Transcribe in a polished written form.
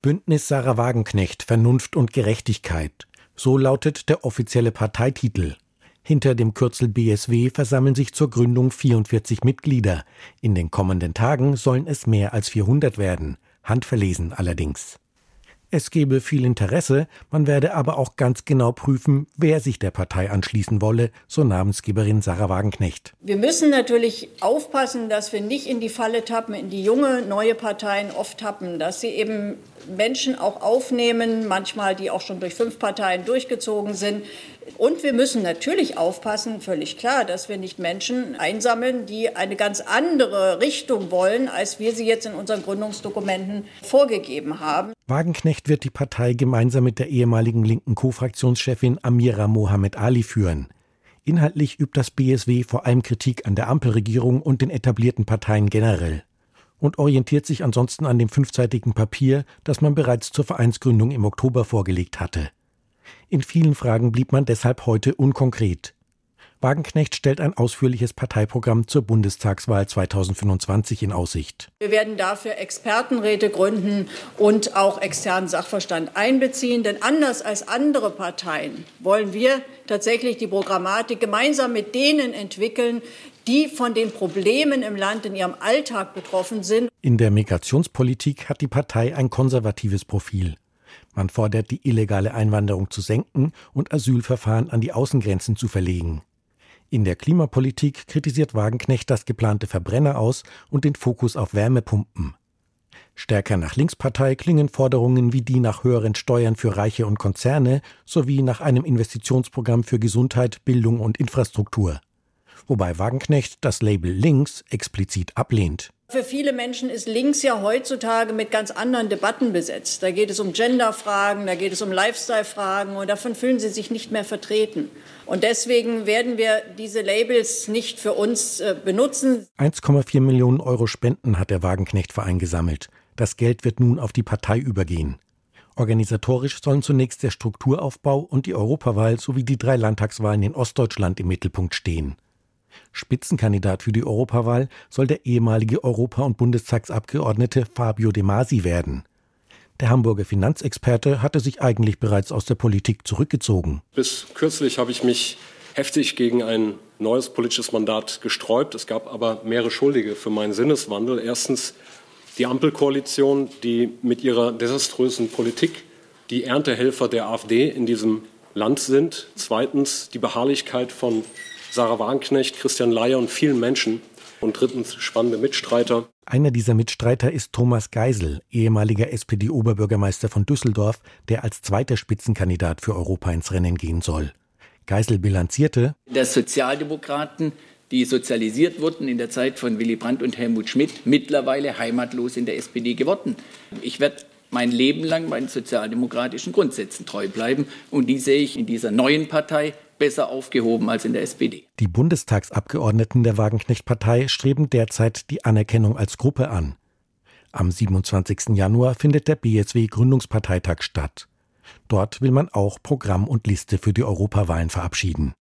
Bündnis Sahra Wagenknecht, Vernunft und Gerechtigkeit. So lautet der offizielle Parteititel. Hinter dem Kürzel BSW versammeln sich zur Gründung 44 Mitglieder. In den kommenden Tagen sollen es mehr als 400 werden. Handverlesen allerdings. Es gebe viel Interesse, man werde aber auch ganz genau prüfen, wer sich der Partei anschließen wolle, so Namensgeberin Sahra Wagenknecht. Wir müssen natürlich aufpassen, dass wir nicht in die Falle tappen, in die junge, neue Parteien oft tappen, dass sie eben Menschen auch aufnehmen, manchmal die auch schon durch 5 Parteien durchgezogen sind. Und wir müssen natürlich aufpassen, völlig klar, dass wir nicht Menschen einsammeln, die eine ganz andere Richtung wollen, als wir sie jetzt in unseren Gründungsdokumenten vorgegeben haben. Wagenknecht wird die Partei gemeinsam mit der ehemaligen linken Co-Fraktionschefin Amira Mohamed Ali führen. Inhaltlich übt das BSW vor allem Kritik an der Ampelregierung und den etablierten Parteien generell und orientiert sich ansonsten an dem 5-seitigen Papier, das man bereits zur Vereinsgründung im Oktober vorgelegt hatte. In vielen Fragen blieb man deshalb heute unkonkret. Wagenknecht stellt ein ausführliches Parteiprogramm zur Bundestagswahl 2025 in Aussicht. Wir werden dafür Expertenräte gründen und auch externen Sachverstand einbeziehen. Denn anders als andere Parteien wollen wir tatsächlich die Programmatik gemeinsam mit denen entwickeln, die von den Problemen im Land in ihrem Alltag betroffen sind. In der Migrationspolitik hat die Partei ein konservatives Profil. Man fordert, die illegale Einwanderung zu senken und Asylverfahren an die Außengrenzen zu verlegen. In der Klimapolitik kritisiert Wagenknecht das geplante Verbrenner aus und den Fokus auf Wärmepumpen. Stärker nach Linkspartei klingen Forderungen wie die nach höheren Steuern für Reiche und Konzerne sowie nach einem Investitionsprogramm für Gesundheit, Bildung und Infrastruktur. Wobei Wagenknecht das Label links explizit ablehnt. Für viele Menschen ist links ja heutzutage mit ganz anderen Debatten besetzt. Da geht es um Genderfragen, da geht es um Lifestyle-Fragen und davon fühlen sie sich nicht mehr vertreten. Und deswegen werden wir diese Labels nicht für uns benutzen. 1,4 Millionen Euro Spenden hat der Wagenknecht-Verein gesammelt. Das Geld wird nun auf die Partei übergehen. Organisatorisch sollen zunächst der Strukturaufbau und die Europawahl sowie die 3 Landtagswahlen in Ostdeutschland im Mittelpunkt stehen. Spitzenkandidat für die Europawahl soll der ehemalige Europa- und Bundestagsabgeordnete Fabio De Masi werden. Der Hamburger Finanzexperte hatte sich eigentlich bereits aus der Politik zurückgezogen. Bis kürzlich habe ich mich heftig gegen ein neues politisches Mandat gesträubt. Es gab aber mehrere Schuldige für meinen Sinneswandel. Erstens die Ampelkoalition, die mit ihrer desaströsen Politik die Erntehelfer der AfD in diesem Land sind. Zweitens die Beharrlichkeit von Sahra Wagenknecht, Christian Laier und vielen Menschen. Und drittens spannende Mitstreiter. Einer dieser Mitstreiter ist Thomas Geisel, ehemaliger SPD-Oberbürgermeister von Düsseldorf, der als zweiter Spitzenkandidat für Europa ins Rennen gehen soll. Geisel bilanzierte: Dass Sozialdemokraten, die sozialisiert wurden in der Zeit von Willy Brandt und Helmut Schmidt, mittlerweile heimatlos in der SPD geworden. Ich werde mein Leben lang meinen sozialdemokratischen Grundsätzen treu bleiben und die sehe ich in dieser neuen Partei besser aufgehoben als in der SPD. Die Bundestagsabgeordneten der Wagenknecht-Partei streben derzeit die Anerkennung als Gruppe an. Am 27. Januar findet der BSW-Gründungsparteitag statt. Dort will man auch Programm und Liste für die Europawahlen verabschieden.